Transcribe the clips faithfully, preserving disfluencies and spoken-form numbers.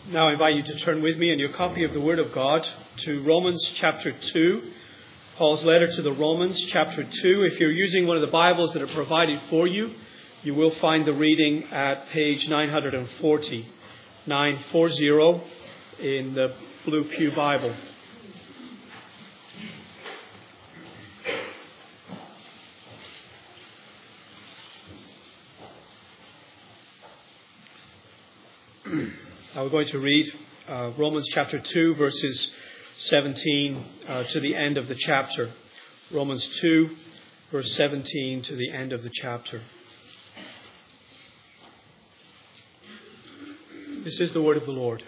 Now I invite you to turn with me in your copy of the Word of God to Romans chapter two, Paul's letter to the Romans chapter two. If you're using one of the Bibles that are provided for you, you will find the reading at page nine forty, nine forty in the Blue Pew Bible. Now we're going to read uh, Romans chapter two, verses seventeen uh, to the end of the chapter. Romans two, verse seventeen to the end of the chapter. This is the word of the Lord.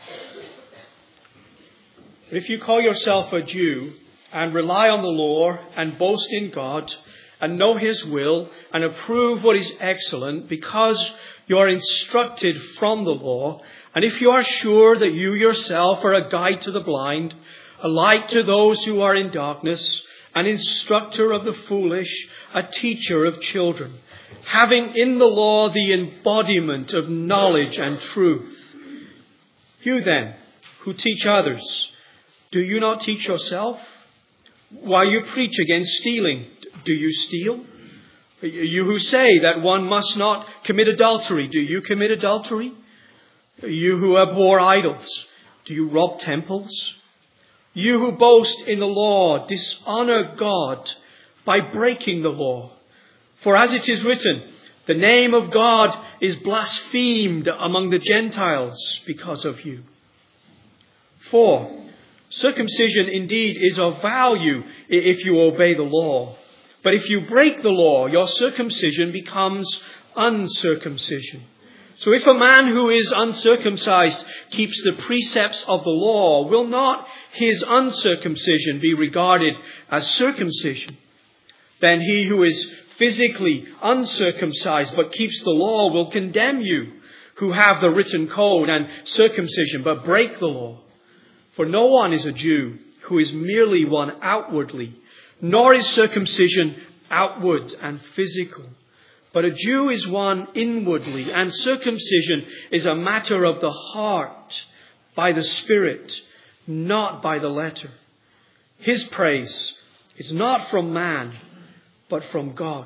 But if you call yourself a Jew and rely on the law and boast in God and know His will and approve what is excellent because you are instructed from the law, and if you are sure that you yourself are a guide to the blind, a light to those who are in darkness, an instructor of the foolish, a teacher of children, having in the law the embodiment of knowledge and truth. You then, who teach others, do you not teach yourself? While you preach against stealing, do you steal? You who say that one must not commit adultery, do you commit adultery? You who abhor idols, do you rob temples? You who boast in the law, dishonor God by breaking the law. For as it is written, the name of God is blasphemed among the Gentiles because of you. For circumcision indeed is of value if you obey the law. But if you break the law, your circumcision becomes uncircumcision. So if a man who is uncircumcised keeps the precepts of the law, will not his uncircumcision be regarded as circumcision? Then he who is physically uncircumcised but keeps the law will condemn you, who have the written code and circumcision but break the law. For no one is a Jew who is merely one outwardly, nor is circumcision outward and physical. But a Jew is one inwardly, and circumcision is a matter of the heart, by the Spirit, not by the letter. His praise is not from man, but from God.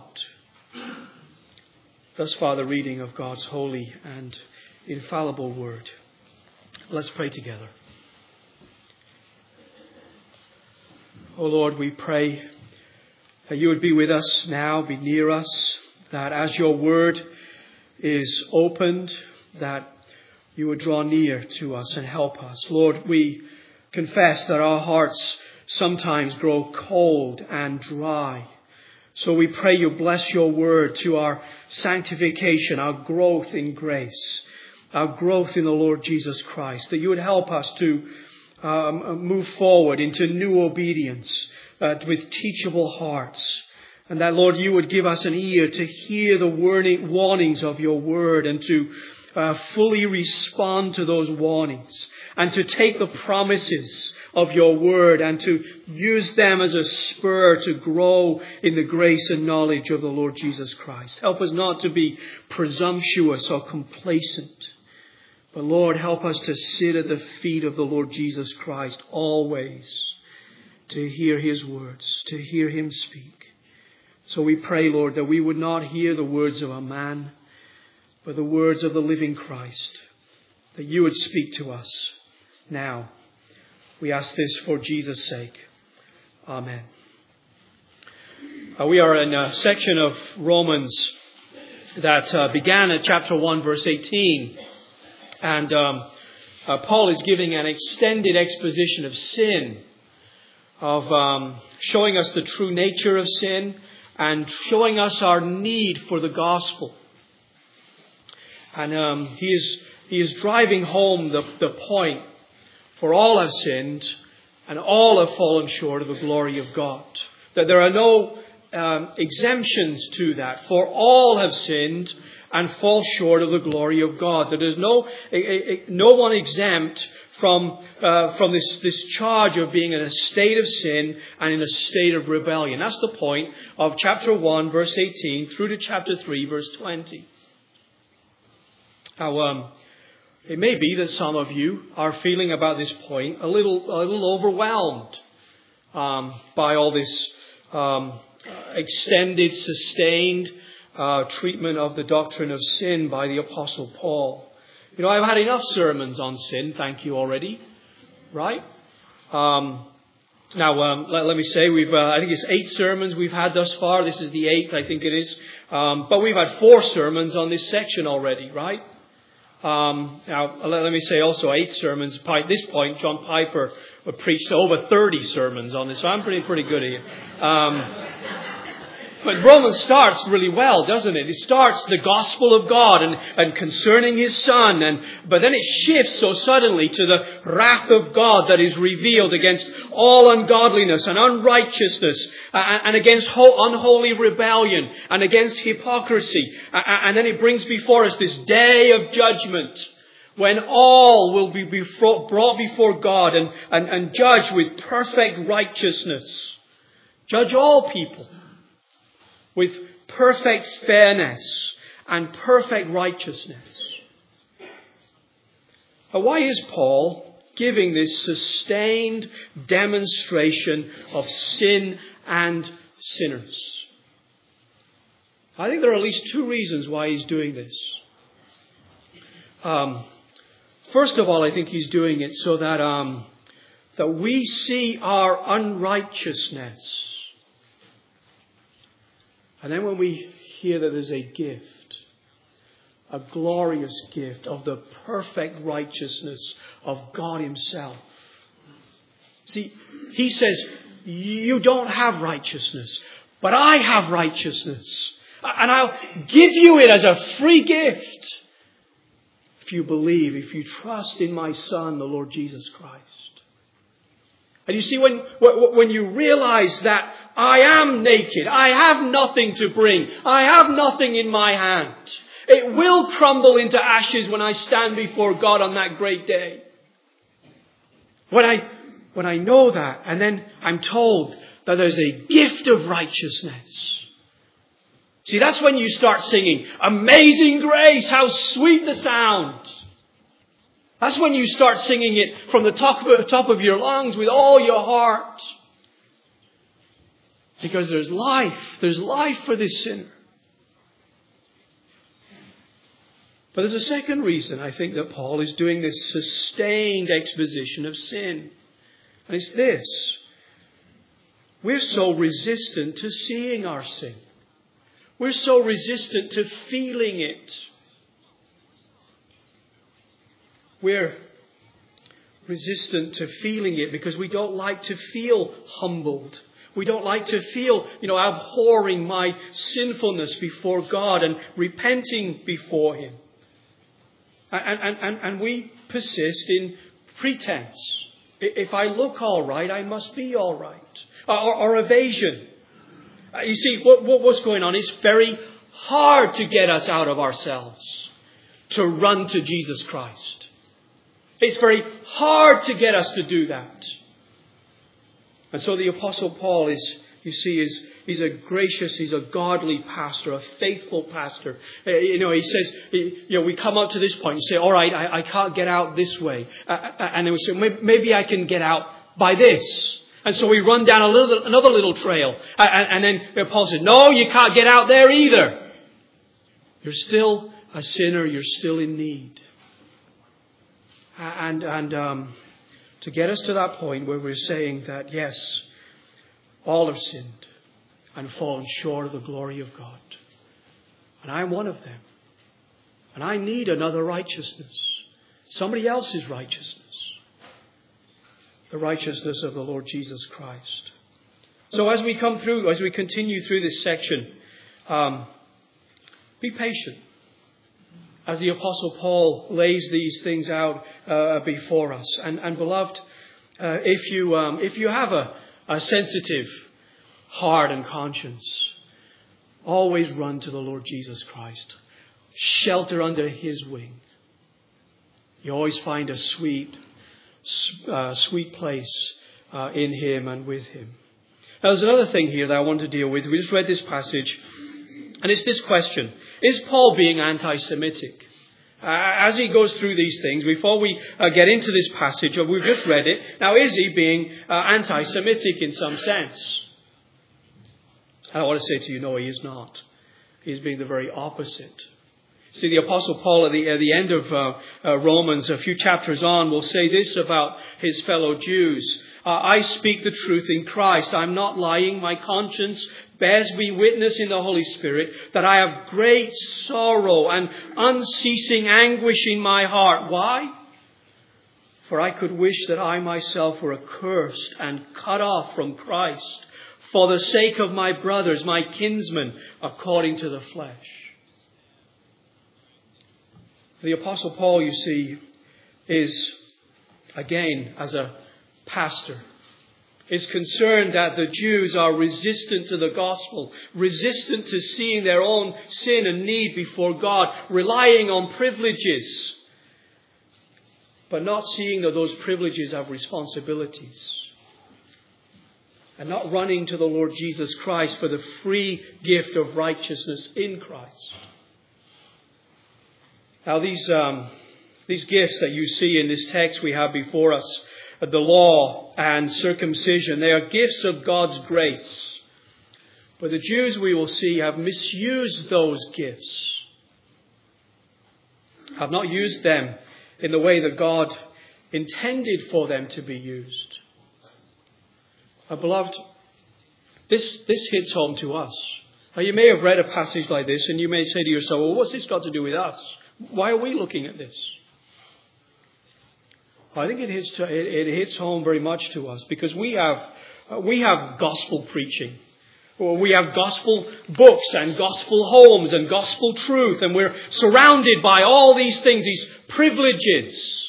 Thus far the reading of God's holy and infallible word. Let's pray together. O Lord, we pray that you would be with us now, be near us, that as your word is opened, that you would draw near to us and help us. Lord, we confess that our hearts sometimes grow cold and dry. So we pray you bless your word to our sanctification, our growth in grace, our growth in the Lord Jesus Christ, that you would help us to um, move forward into new obedience uh, with teachable hearts. And that, Lord, you would give us an ear to hear the warning, warnings of your word and to uh, fully respond to those warnings and to take the promises of your word and to use them as a spur to grow in the grace and knowledge of the Lord Jesus Christ. Help us not to be presumptuous or complacent, but Lord, help us to sit at the feet of the Lord Jesus Christ always, to hear his words, to hear him speak. So we pray, Lord, that we would not hear the words of a man, but the words of the living Christ, that you would speak to us now. We ask this for Jesus' sake. Amen. Uh, we are in a section of Romans that uh, began at chapter one, verse eighteen. And um, uh, Paul is giving an extended exposition of sin, of um, showing us the true nature of sin, and showing us our need for the gospel. And um, he is he is driving home the, the point, for all have sinned, and all have fallen short of the glory of God. That there are no um, exemptions to that, for all have sinned and fall short of the glory of God. That there's no a, a, no one exempt from uh, from this, this charge of being in a state of sin and in a state of rebellion. That's the point of chapter one, verse eighteen, through to chapter three, verse twenty. Now, um, It may be that some of you are feeling about this point a little, a little overwhelmed um, by all this um, extended, sustained uh, treatment of the doctrine of sin by the Apostle Paul. You know, I've had enough sermons on sin, thank you already, right? Um, now, um, let, let me say, we've uh, I think it's eight sermons we've had thus far. This is the eighth, I think it is. Um, but we've had four sermons on this section already, right? Um, now, let, let me say also eight sermons. At this point, John Piper preached over thirty sermons on this, so I'm pretty pretty good at it. Um, But Romans starts really well, doesn't it? It starts the gospel of God and, and concerning His Son. And, but then it shifts so suddenly to the wrath of God that is revealed against all ungodliness and unrighteousness and, and against ho- unholy rebellion and against hypocrisy. And then it brings before us this day of judgment when all will be before, brought before God and, and, and judged with perfect righteousness. Judge all people with perfect fairness and perfect righteousness. Now, why is Paul giving this sustained demonstration of sin and sinners? I think there are at least two reasons why he's doing this. Um, first of all, I think he's doing it so that, um, that we see our unrighteousness. And then when we hear that there's a gift, a glorious gift of the perfect righteousness of God Himself. See, He says, you don't have righteousness, but I have righteousness. And I'll give you it as a free gift. If you believe, if you trust in my Son, the Lord Jesus Christ. And you see, when, when you realize that I am naked, I have nothing to bring, I have nothing in my hand, it will crumble into ashes when I stand before God on that great day. When I, when I know that, and then I'm told that there's a gift of righteousness. See, that's when you start singing, Amazing Grace, how sweet the sound. That's when you start singing it from the top of, top of your lungs with all your heart. Because there's life. There's life for this sinner. But there's a second reason, I think, that Paul is doing this sustained exposition of sin. And it's this. We're so resistant to seeing our sin. We're so resistant to feeling it. We're resistant to feeling it because we don't like to feel humbled. We don't like to feel, you know, abhorring my sinfulness before God and repenting before Him. And, and, and, and we persist in pretense. If I look all right, I must be all right. Or, or evasion. You see, what, what, what's going on? It's very hard to get us out of ourselves to run to Jesus Christ. It's very hard to get us to do that. And so the Apostle Paul is, you see, is he's a gracious, he's a godly pastor, a faithful pastor. Uh, you know, he says, you know, we come up to this point and say, all right, I, I can't get out this way. Uh, and then we say, maybe I can get out by this. And so we run down a little, another little trail. Uh, and, and then Paul says, no, you can't get out there either. You're still a sinner. You're still in need. And, and um, to get us to that point where we're saying that, yes, all have sinned and fallen short of the glory of God. And I'm one of them. And I need another righteousness. Somebody else's righteousness. The righteousness of the Lord Jesus Christ. So as we come through, as we continue through this section, um, be patient. As the Apostle Paul lays these things out uh, before us. And, and beloved, uh, if you um, if you have a, a sensitive heart and conscience, always run to the Lord Jesus Christ. Shelter under His wing. You always find a sweet, uh, sweet place uh, in Him and with Him. Now, there's another thing here that I want to deal with. We just read this passage, and it's this question. Is Paul being anti-Semitic? Uh, as he goes through these things, before we uh, get into this passage, or we've just read it, now is he being uh, anti-Semitic in some sense? I want to say to you, no, he is not. He is being the very opposite. See, the Apostle Paul at the, at the end of uh, uh, Romans, a few chapters on, will say this about his fellow Jews. Uh, I speak the truth in Christ. I'm not lying. My conscience bears me witness in the Holy Spirit that I have great sorrow and unceasing anguish in my heart. Why? For I could wish that I myself were accursed and cut off from Christ for the sake of my brothers, my kinsmen, according to the flesh. The Apostle Paul, you see, is, again, as a pastor, is concerned that the Jews are resistant to the gospel, resistant to seeing their own sin and need before God, relying on privileges, but not seeing that those privileges have responsibilities, and not running to the Lord Jesus Christ for the free gift of righteousness in Christ. Now these um, these gifts that you see in this text we have before us, the law and circumcision, they are gifts of God's grace. But the Jews, we will see, have misused those gifts, have not used them in the way that God intended for them to be used. Uh, beloved, this, this hits home to us. Now, you may have read a passage like this and you may say to yourself, well, what's this got to do with us? Why are we looking at this? I think it hits, to, it, it hits home very much to us because we have, uh, we have gospel preaching. Or we have gospel books and gospel homes and gospel truth, and we're surrounded by all these things, these privileges.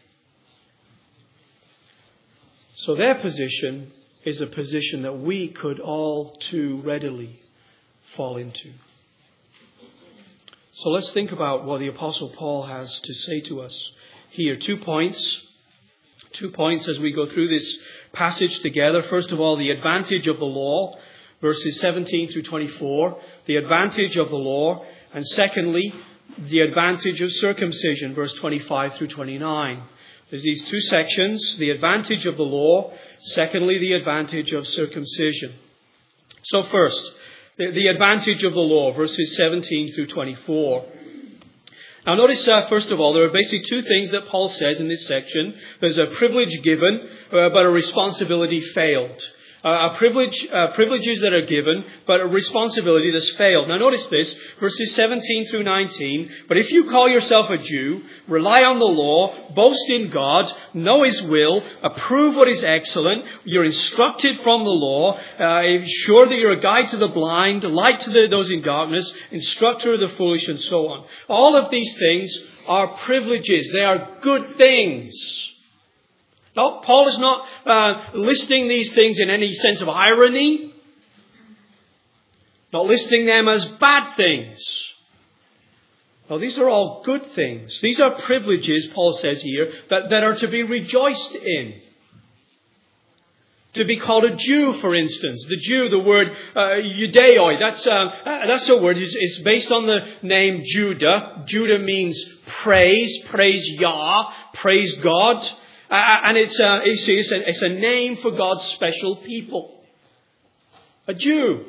So their position is a position that we could all too readily fall into. So let's think about what the Apostle Paul has to say to us here. Two points. Two points as we go through this passage together. First of all, the advantage of the law, verses seventeen through twenty-four. The advantage of the law. And secondly, the advantage of circumcision, verse twenty-five through twenty-nine. There's these two sections, the advantage of the law. Secondly, the advantage of circumcision. So first, the, the advantage of the law, verses seventeen through twenty-four. Now notice, uh, first of all, there are basically two things that Paul says in this section. There's a privilege given, uh, but a responsibility failed. Uh, a privilege, uh, privileges that are given, but a responsibility that's failed. Now notice this, verses seventeen through nineteen. But if you call yourself a Jew, rely on the law, boast in God, know His will, approve what is excellent, you're instructed from the law, uh, sure that you're a guide to the blind, light to the, those in darkness, instructor of the foolish, and so on. All of these things are privileges. They are good things. No, Paul is not uh, listing these things in any sense of irony. Not listing them as bad things. No, these are all good things. These are privileges, Paul says here, that, that are to be rejoiced in. To be called a Jew, for instance. The Jew, the word uh, Judeoi, that's, uh, that's a word. It's, it's based on the name Judah. Judah means praise, praise Yah, praise God. Uh, and it's a, it's, a, it's a name for God's special people. A Jew.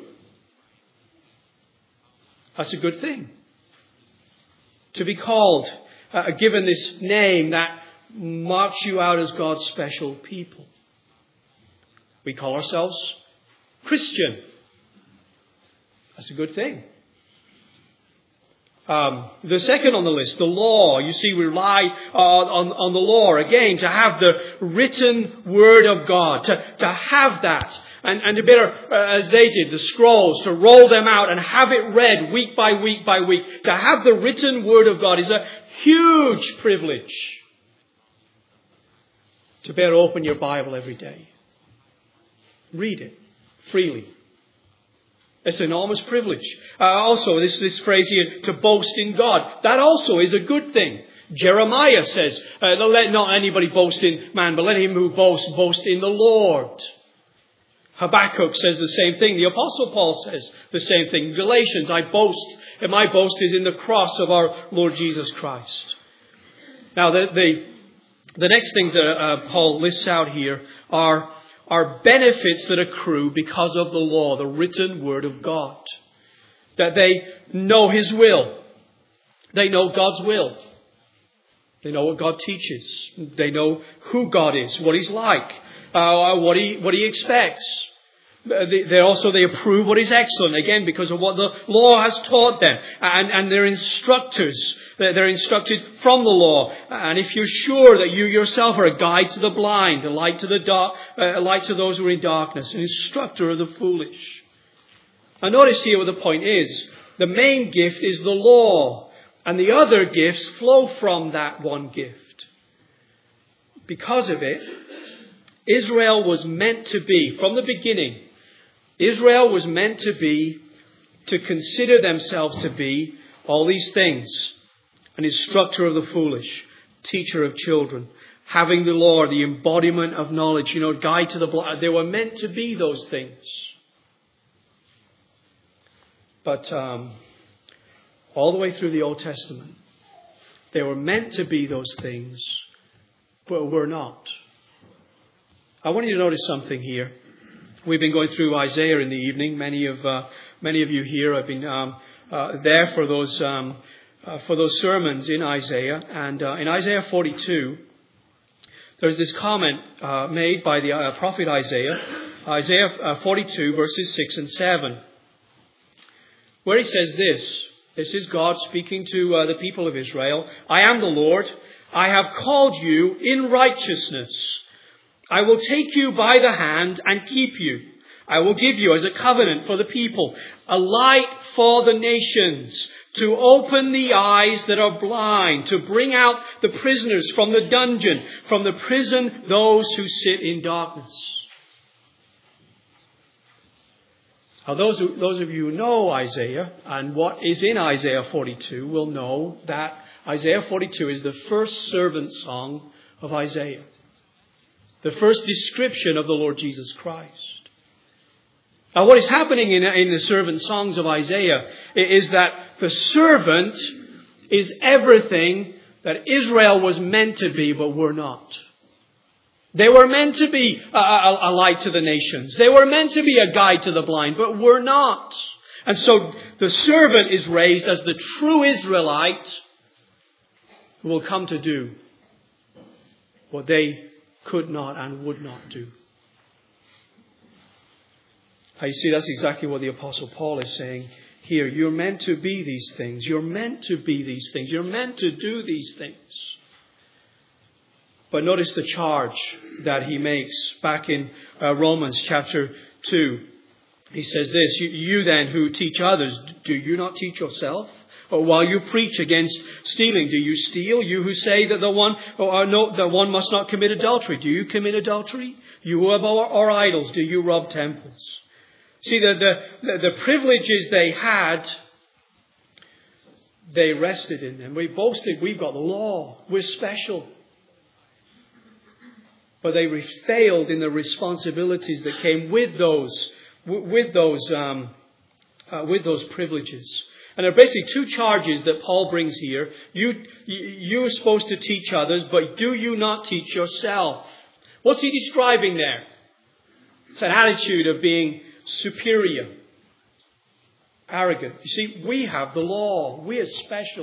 That's a good thing. To be called, uh, given this name that marks you out as God's special people. We call ourselves Christian. That's a good thing. Um, the second on the list, the law. You see, we rely uh, on, on the law, again, to have the written word of God, to, to have that, and, and to better, uh, as they did, the scrolls, to roll them out and have it read week by week by week. To have the written word of God is a huge privilege. To better open your Bible every day. Read it freely. It's an enormous privilege. Uh, also, this, this phrase here, to boast in God. That also is a good thing. Jeremiah says, uh, let not anybody boast in man, but let him who boasts, boast in the Lord. Habakkuk says the same thing. The Apostle Paul says the same thing. Galatians, I boast, and my boast is in the cross of our Lord Jesus Christ. Now, the the, the next things that uh, Paul lists out here are, are benefits that accrue because of the law, the written word of God. That they know His will. They know God's will. They know what God teaches. They know who God is, what He's like, uh, what He what He expects. They, they also they approve what is excellent, again, because of what the law has taught them. And, and they're instructors. They're instructed from the law. And if you're sure that you yourself are a guide to the blind, a light to the dark, a light to those who are in darkness, an instructor of the foolish. Now notice here what the point is. The main gift is the law. And the other gifts flow from that one gift. Because of it, Israel was meant to be, from the beginning, Israel was meant to be, to consider themselves to be all these things. An instructor of the foolish, teacher of children, having the law, the embodiment of knowledge, you know, guide to the blind. They were meant to be those things. But um, all the way through the Old Testament, they were meant to be those things, but were not. I want you to notice something here. We've been going through Isaiah in the evening. Many of uh, many of you here have been um, uh, there for those um, uh, for those sermons in Isaiah. And uh, in Isaiah forty-two, there's this comment uh, made by the uh, prophet Isaiah, Isaiah uh, forty-two, verses six and seven, where he says this. This is God speaking to uh, the people of Israel. I am the Lord. I have called you in righteousness. I will take you by the hand and keep you. I will give you as a covenant for the people, a light for the nations, to open the eyes that are blind, to bring out the prisoners from the dungeon, from the prison those who sit in darkness. Now those, who, those of you who know Isaiah and what is in Isaiah forty-two will know that Isaiah forty-two is the first servant song of Isaiah. The first description of the Lord Jesus Christ. Now what is happening in, in the servant songs of Isaiah is that the servant is everything that Israel was meant to be but were not. They were meant to be a, a, a light to the nations. They were meant to be a guide to the blind but were not. And so the servant is raised as the true Israelite who will come to do what they could not and would not do. Now you see, that's exactly what the Apostle Paul is saying here. You're meant to be these things. You're meant to be these things. You're meant to do these things. But notice the charge that he makes back in uh, Romans chapter two. He says this, you, you then who teach others, do you not teach yourself? Or while you preach against stealing, do you steal? You who say that the one or no, that one must not commit adultery, do you commit adultery? You who abhor idols, do you rob temples? See, the, the, the privileges they had, they rested in them. We boasted, we've got the law, we're special. But they failed in the responsibilities that came with those, with those, um, uh, with those privileges. And there are basically two charges that Paul brings here. You, you're supposed to teach others, but do you not teach yourself? What's he describing there? It's an attitude of being superior, arrogant. You see, we have the law. We are special.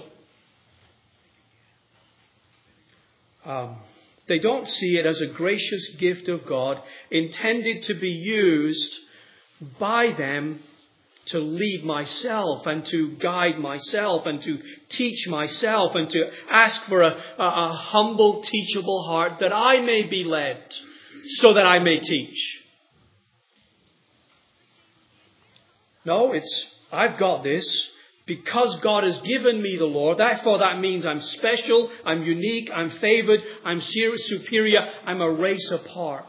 Um, they don't see it as a gracious gift of God intended to be used by them to lead myself and to guide myself and to teach myself and to ask for a, a, a humble, teachable heart that I may be led so that I may teach. No, it's, I've got this because God has given me the law. Therefore, that means I'm special, I'm unique, I'm favored, I'm superior, I'm a race apart.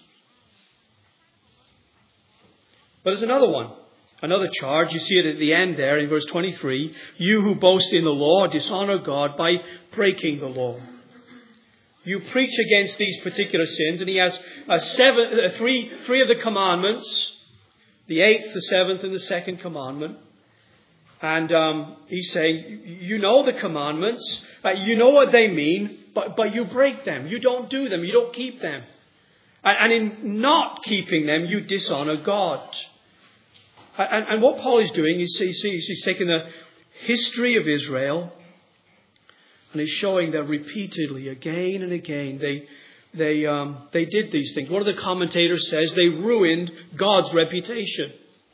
But there's another one. Another charge, you see it at the end there in verse twenty-three. You who boast in the law dishonor God by breaking the law. You preach against these particular sins, and he has uh, seven, uh, three, three of the commandments the eighth, the seventh, and the second commandment. And um, he's saying, you know the commandments, uh, you know what they mean, but, but you break them. You don't do them. You don't keep them. And, and in not keeping them, you dishonor God. And, and what Paul is doing is he's, he's taking the history of Israel and he's showing that repeatedly, again and again, they they um, they did these things. One of the commentators says they ruined God's reputation.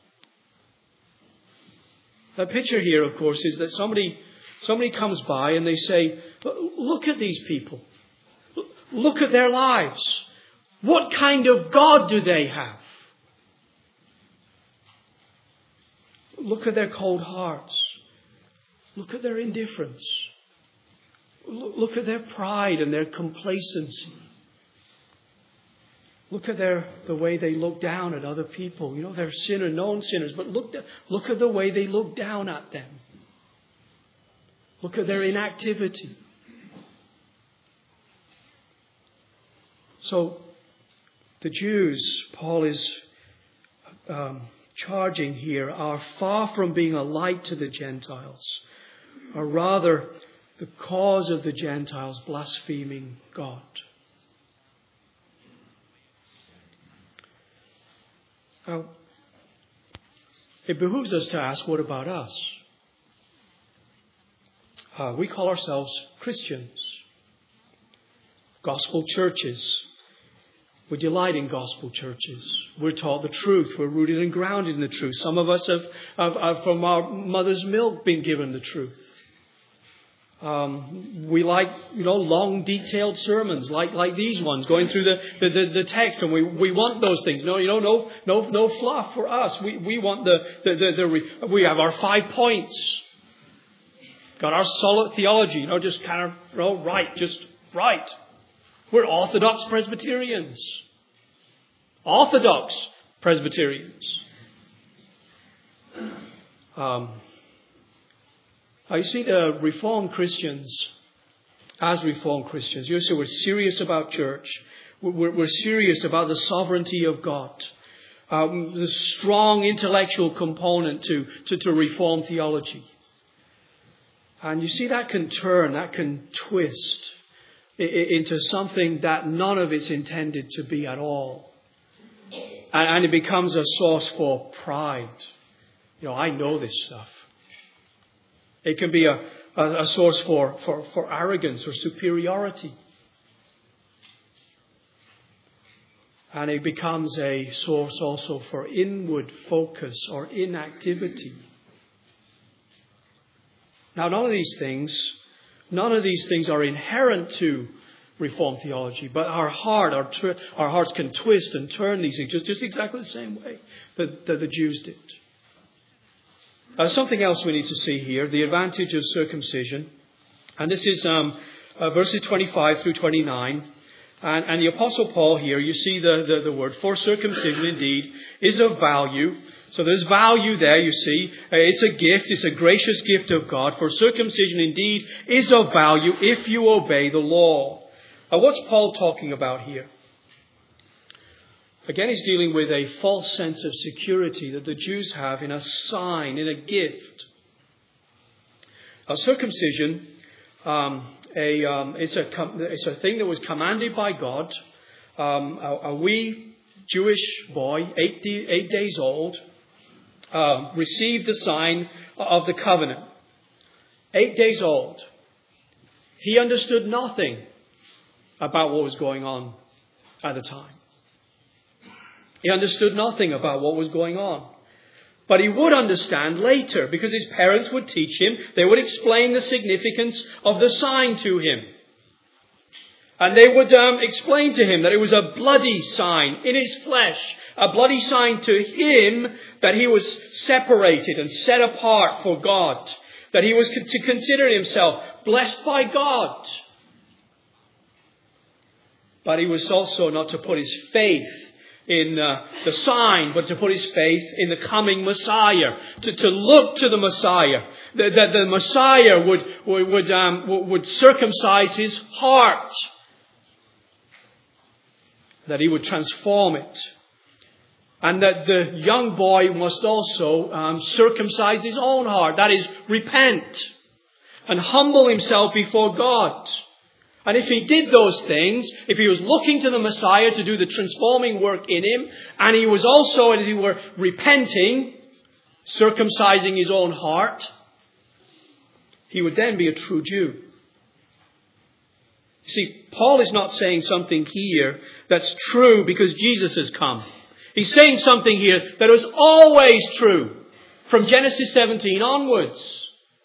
The picture here, of course, is that somebody somebody comes by and they say, look at these people. Look at their lives. What kind of God do they have? Look at their cold hearts. Look at their indifference. Look at their pride and their complacency. Look at their the way they look down at other people. You know, they're sinner, known sinners, but look, look at the way they look down at them. Look at their inactivity. So, the Jews, Paul is um, charging here, are far from being a light to the Gentiles, or rather the cause of the Gentiles blaspheming God. Now, it behooves us to ask, what about us? Uh, we call ourselves Christians, gospel churches. We delight in gospel churches. We're taught the truth. We're rooted and grounded in the truth. Some of us have, have, have from our mother's milk, been given the truth. Um, we like, you know, long, detailed sermons like like these ones, going through the, the, the, the text, and we, we want those things. No, you know, no no no fluff for us. We we want the the, the, the we have our five points. Got our solid theology. You know, just kind of you know, right, just right. We're Orthodox Presbyterians. Orthodox Presbyterians. Um, you see, the Reformed Christians, as Reformed Christians, you see, we're serious about church. We're, we're serious about the sovereignty of God. Um, the strong intellectual component to, to, to Reformed theology. And you see, that can turn, that can twist into something that none of it's intended to be at all. And, and it becomes a source for pride. You know, I know this stuff. It can be a, a, a source for, for, for arrogance or superiority. And it becomes a source also for inward focus or inactivity. Now, none of these things None of these things are inherent to Reformed theology, but our heart, our, tw- our hearts can twist and turn these things just, just exactly the same way that, that the Jews did. Uh, something else we need to see here, the advantage of circumcision. And this is um, uh, verses twenty-five through twenty-nine. And, and the Apostle Paul here, you see the, the, the word, for circumcision indeed is of value. So there's value there, you see. It's a gift. It's a gracious gift of God. For circumcision indeed is of value if you obey the law. Now, what's Paul talking about here? Again, he's dealing with a false sense of security that the Jews have in a sign, in a gift. A circumcision, um, a, um, it's, a, it's a thing that was commanded by God. Um, a, a wee Jewish boy, eight, eight days old, Uh, received the sign of the covenant. Eight days old. He understood nothing about what was going on at the time. He understood nothing about what was going on. But he would understand later, because his parents would teach him. They would explain the significance of the sign to him. And they would um, explain to him that it was a bloody sign in his flesh. A bloody sign to him that he was separated and set apart for God. That he was to consider himself blessed by God. But he was also not to put his faith in uh, the sign, but to put his faith in the coming Messiah. To, to look to the Messiah. That the, the Messiah would, would, would, um, would circumcise his heart. That he would transform it. And that the young boy must also um, circumcise his own heart. That is, repent and humble himself before God. And if he did those things, if he was looking to the Messiah to do the transforming work in him, and he was also, as he were, repenting, circumcising his own heart, he would then be a true Jew. You see, Paul is not saying something here that's true because Jesus has come. He's saying something here that was always true from Genesis seventeen onwards.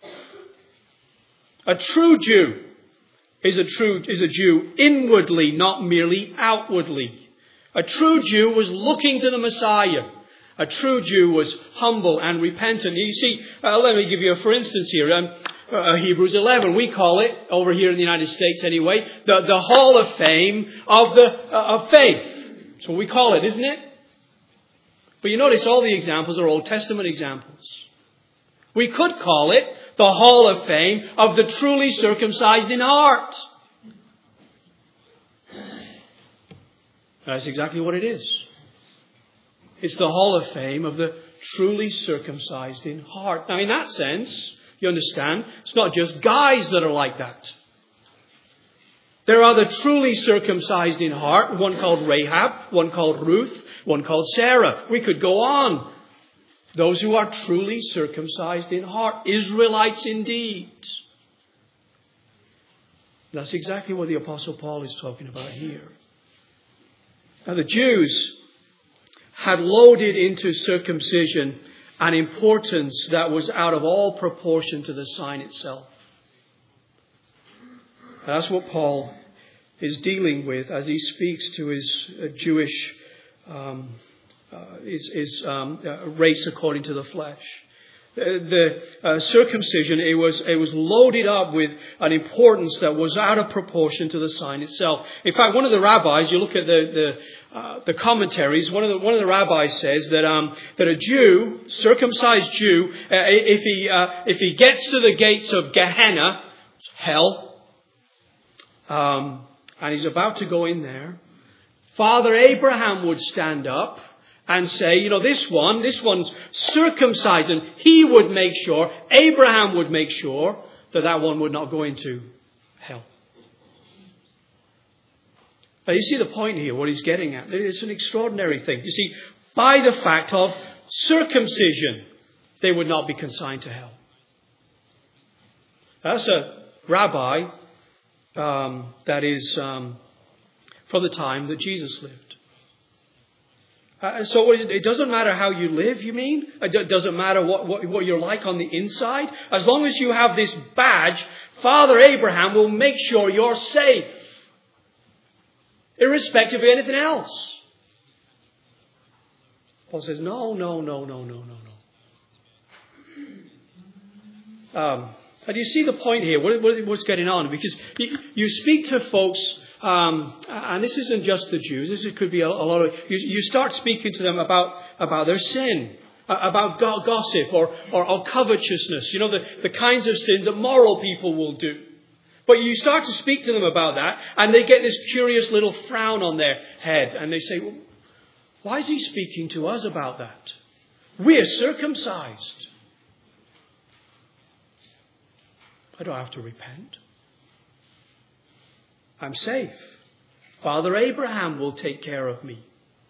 A true Jew is a true is a Jew inwardly, not merely outwardly. A true Jew was looking to the Messiah. A true Jew was humble and repentant. You see, uh, let me give you a for instance here. Um, uh, Hebrews eleven, we call it, over here in the United States anyway, the, the Hall of Fame of the uh, of faith. That's what we call it, isn't it? But you notice all the examples are Old Testament examples. We could call it the Hall of Fame of the truly circumcised in heart. That's exactly what it is. It's the Hall of Fame of the truly circumcised in heart. Now, in that sense, you understand, it's not just guys that are like that. There are the truly circumcised in heart, one called Rahab, one called Ruth, one called Sarah. We could go on. Those who are truly circumcised in heart, Israelites indeed. That's exactly what the Apostle Paul is talking about here. Now, the Jews had loaded into circumcision an importance that was out of all proportion to the sign itself. That's what Paul is dealing with as he speaks to his uh, Jewish um, uh, his, his um, uh, race according to the flesh. The uh, circumcision, it was it was loaded up with an importance that was out of proportion to the sign itself. In fact, one of the rabbis, you look at the the, uh, the commentaries. One of the one of the rabbis says that um, that a Jew, circumcised Jew, uh, if he uh, if he gets to the gates of Gehenna, hell, um, and he's about to go in there, Father Abraham would stand up and say, you know, this one, this one's circumcised, and he would make sure, Abraham would make sure that that one would not go into hell. Now you see the point here, what he's getting at. It's an extraordinary thing. You see, by the fact of circumcision, they would not be consigned to hell. That's a rabbi um, that is um, for the time that Jesus lived. Uh, so it doesn't matter how you live, you mean? It doesn't matter what, what, what you're like on the inside. As long as you have this badge, Father Abraham will make sure you're safe. Irrespective of anything else. Paul says, no, no, no, no, no, no, no. Um, and you see the point here, what, what, what's getting on? Because you, you speak to folks, Um, and this isn't just the Jews. This could be a, a lot of. You, you start speaking to them about about their sin, about gossip or, or or covetousness. You know, the the kinds of sins that moral people will do. But you start to speak to them about that, and they get this curious little frown on their head, and they say, well, "Why is he speaking to us about that? We're circumcised. I don't have to repent. I'm safe. Father Abraham will take care of me."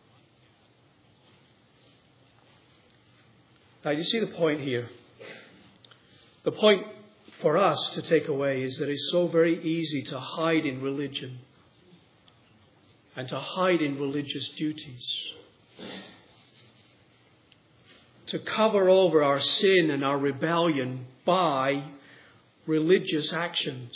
Now, you see the point here. The point for us to take away is that it's so very easy to hide in religion and to hide in religious duties. To cover over our sin and our rebellion by religious actions.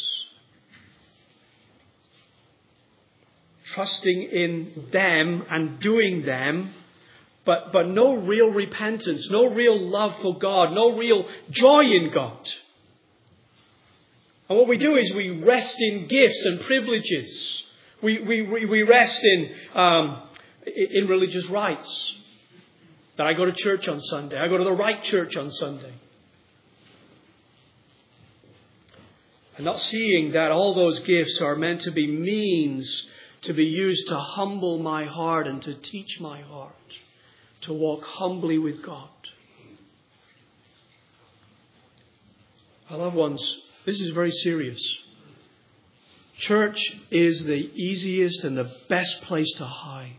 Trusting in them and doing them, but, but no real repentance, no real love for God, no real joy in God. And what we do is we rest in gifts and privileges. We, we, we, we rest in, um, in religious rites. That I go to church on Sunday. I go to the right church on Sunday. And not seeing that all those gifts are meant to be means to be used to humble my heart and to teach my heart, to walk humbly with God. Our loved ones, this is very serious. Church is the easiest and the best place to hide.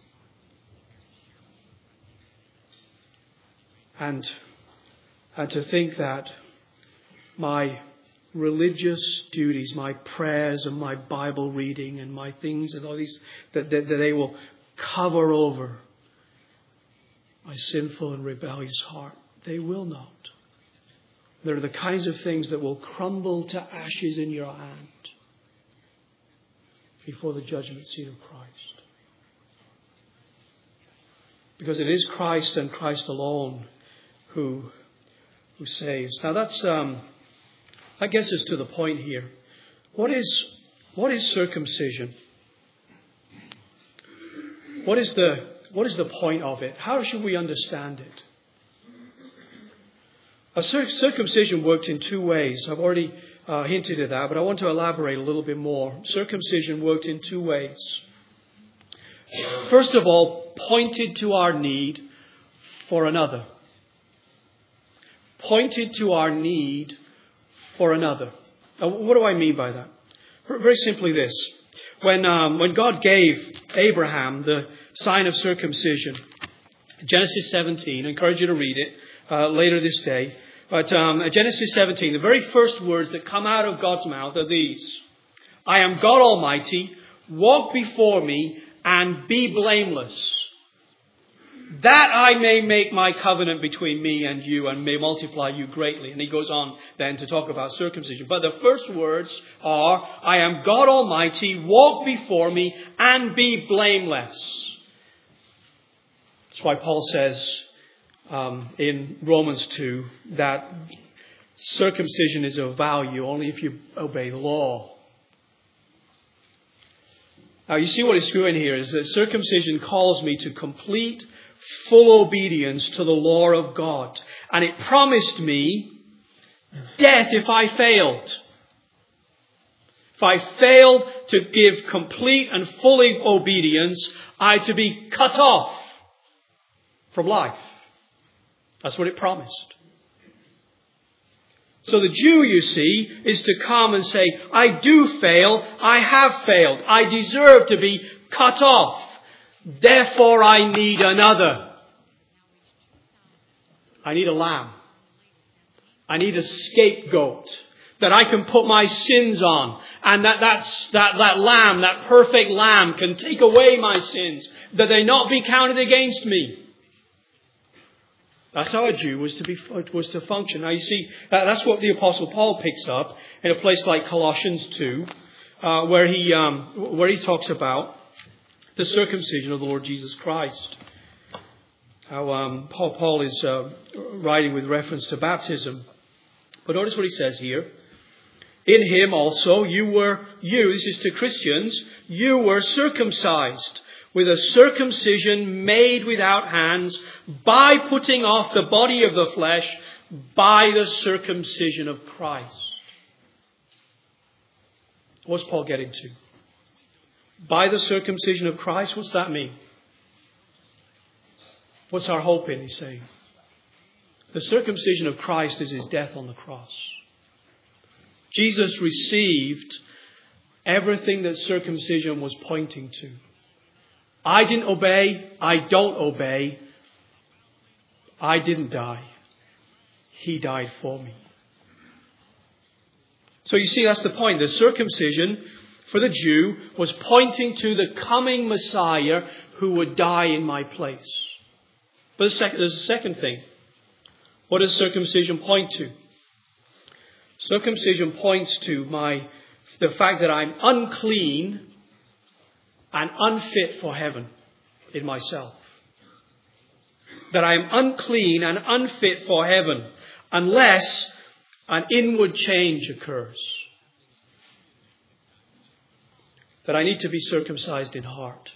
And, and to think that my religious duties, my prayers and my Bible reading and my things and all these, that, that, that they will cover over my sinful and rebellious heart. They will not. They're the kinds of things that will crumble to ashes in your hand before the judgment seat of Christ. Because it is Christ and Christ alone who, who saves. Now that's, um, that gets us to the point here. What is, what is circumcision? What is the, what is the point of it? How should we understand it? A circumcision worked in two ways. I've already uh, hinted at that, but I want to elaborate a little bit more. Circumcision worked in two ways. First of all, pointed to our need for another. Pointed to our need for another. Now, what do I mean by that? Very simply this. When, um, when God gave Abraham the sign of circumcision, Genesis seventeen, I encourage you to read it uh, later this day. But um, Genesis seventeen, the very first words that come out of God's mouth are these. I am God Almighty, walk before me and be blameless, that I may make my covenant between me and you and may multiply you greatly. And he goes on then to talk about circumcision. But the first words are, I am God Almighty, walk before me and be blameless. That's why Paul says um, in Romans two that circumcision is of value only if you obey the law. Now you see what is doing here is that circumcision calls me to complete full obedience to the law of God. And it promised me death if I failed. If I failed to give complete and full obedience, I to be cut off from life. That's what it promised. So the Jew, you see, is to come and say, I do fail, I have failed, I deserve to be cut off. Therefore I need another. I need a lamb. I need a scapegoat that I can put my sins on. And that, that's, that, that lamb, that perfect lamb can take away my sins. That they not be counted against me. That's how a Jew was to be, was to function. Now you see, that's what the Apostle Paul picks up in a place like Colossians two, uh, where he, um, where he talks about the circumcision of the Lord Jesus Christ. How um, Paul, Paul is uh, writing with reference to baptism. But notice what he says here. In him also you were, you, this is to Christians, you were circumcised with a circumcision made without hands by putting off the body of the flesh by the circumcision of Christ. What's Paul getting to? By the circumcision of Christ, what's that mean? What's our hope in, he's saying? The circumcision of Christ is his death on the cross. Jesus received everything that circumcision was pointing to. I didn't obey, I don't obey. I didn't die. He died for me. So you see, that's the point. The circumcision for the Jew was pointing to the coming Messiah who would die in my place. But there's a second thing. What does circumcision point to? Circumcision points to my the fact that I'm unclean and unfit for heaven in myself. That I am unclean and unfit for heaven unless an inward change occurs. That I need to be circumcised in heart.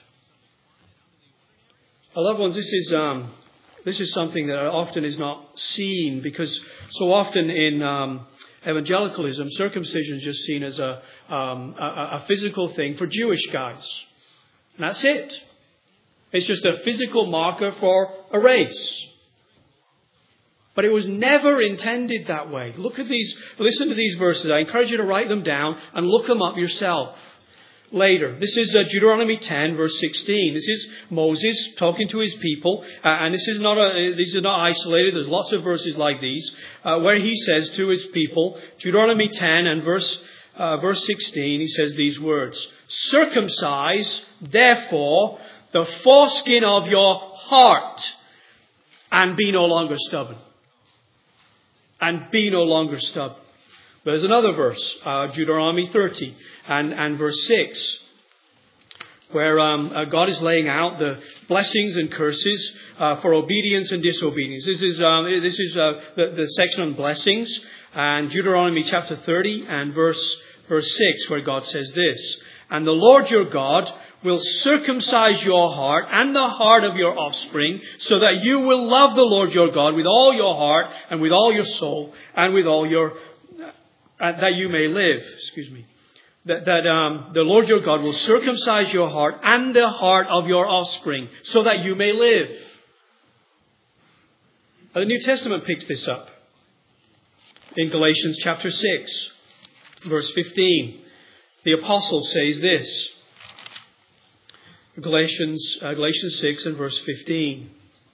Our loved ones, this is um, this is something that often is not seen because so often in um, evangelicalism, circumcision is just seen as a, um, a a physical thing for Jewish guys, and that's it. It's just a physical marker for a race. But it was never intended that way. Look at these, listen to these verses. I encourage you to write them down and look them up yourself later. This is uh, Deuteronomy ten, verse sixteen. This is Moses talking to his people. Uh, and this is not a, these are not isolated. There's lots of verses like these, uh, where he says to his people, Deuteronomy ten and verse, uh, verse sixteen, he says these words, "Circumcise, therefore, the foreskin of your heart, and be no longer stubborn." And be no longer stubborn. There's another verse, uh, Deuteronomy thirty and, and verse six, where um, uh, God is laying out the blessings and curses uh, for obedience and disobedience. This is um, this is uh, the, the section on blessings, and Deuteronomy chapter thirty and verse verse six, where God says this: "And the Lord your God will circumcise your heart and the heart of your offspring, so that you will love the Lord your God with all your heart and with all your soul and with all your, uh, that you may live." Excuse me. That, that um, the Lord your God will circumcise your heart and the heart of your offspring, so that you may live. Now, the New Testament picks this up in Galatians chapter six, verse fifteen. The apostle says this. Galatians, uh, Galatians six and verse fifteen.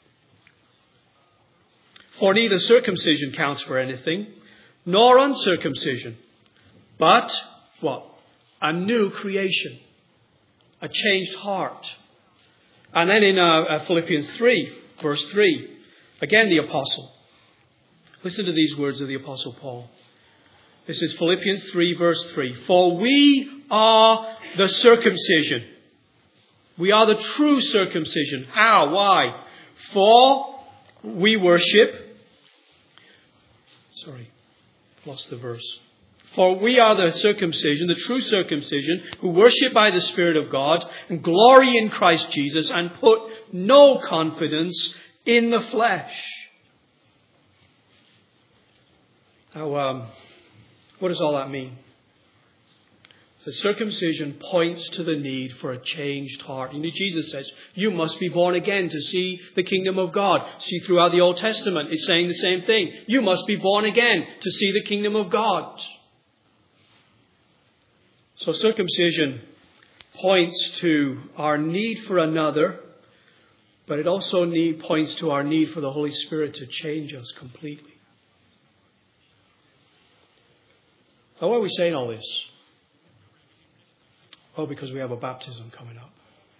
"For neither circumcision counts for anything, nor uncircumcision, but," what? "A new creation, a changed heart." And then in uh, Philippians three, verse three, again the apostle. Listen to these words of the apostle Paul. This is Philippians three, verse three. "For we are the circumcision." We are the true circumcision. How? Why? "For we worship." Sorry, lost the verse. "For we are the circumcision, the true circumcision, who worship by the Spirit of God and glory in Christ Jesus and put no confidence in the flesh." Now, um, what does all that mean? The circumcision points to the need for a changed heart. You know, Jesus says, you must be born again to see the kingdom of God. See, throughout the Old Testament, it's saying the same thing. You must be born again to see the kingdom of God. So circumcision points to our need for another, but it also need, points to our need for the Holy Spirit to change us completely. Now, why are we saying all this? Oh, because we have a baptism coming up.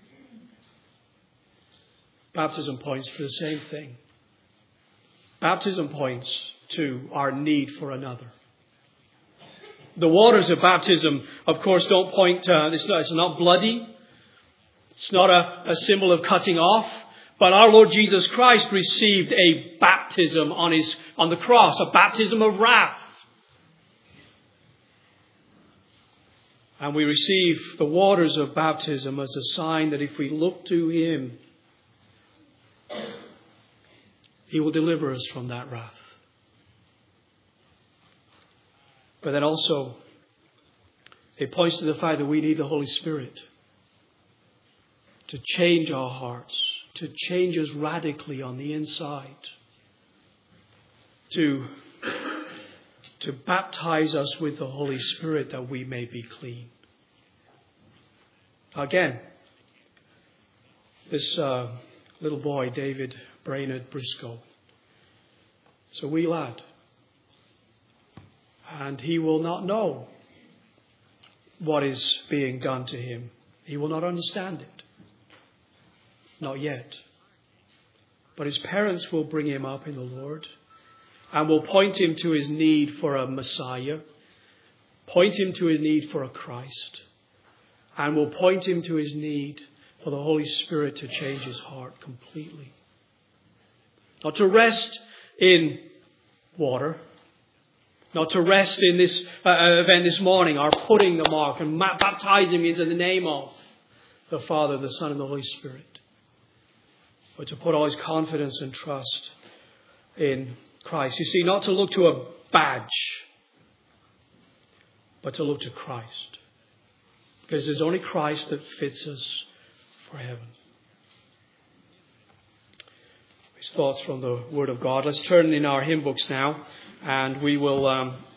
Baptism points to the same thing. Baptism points to our need for another. The waters of baptism, of course, don't point to, it's not, it's not bloody. It's not a, a symbol of cutting off. But our Lord Jesus Christ received a baptism on his, on the cross, a baptism of wrath. And we receive the waters of baptism as a sign that if we look to him, he will deliver us from that wrath. But then also, it points to the fact that we need the Holy Spirit to change our hearts, to change us radically on the inside, to to baptize us with the Holy Spirit that we may be clean. Again, this uh, little boy, David Brainerd Briscoe, is a wee lad. And he will not know what is being done to him. He will not understand it. Not yet. But his parents will bring him up in the Lord and will point him to his need for a Messiah, point him to his need for a Christ, and will point him to his need for the Holy Spirit to change his heart completely. Not to rest in water, not to rest in this uh, event this morning, our putting the mark and baptizing me into the name of the Father, the Son, and the Holy Spirit, but to put all his confidence and trust in Christ. You see, not to look to a badge, but to look to Christ. Because there's only Christ that fits us for heaven. these thoughts from the Word of God. Let's turn in our hymn books now, and we will um,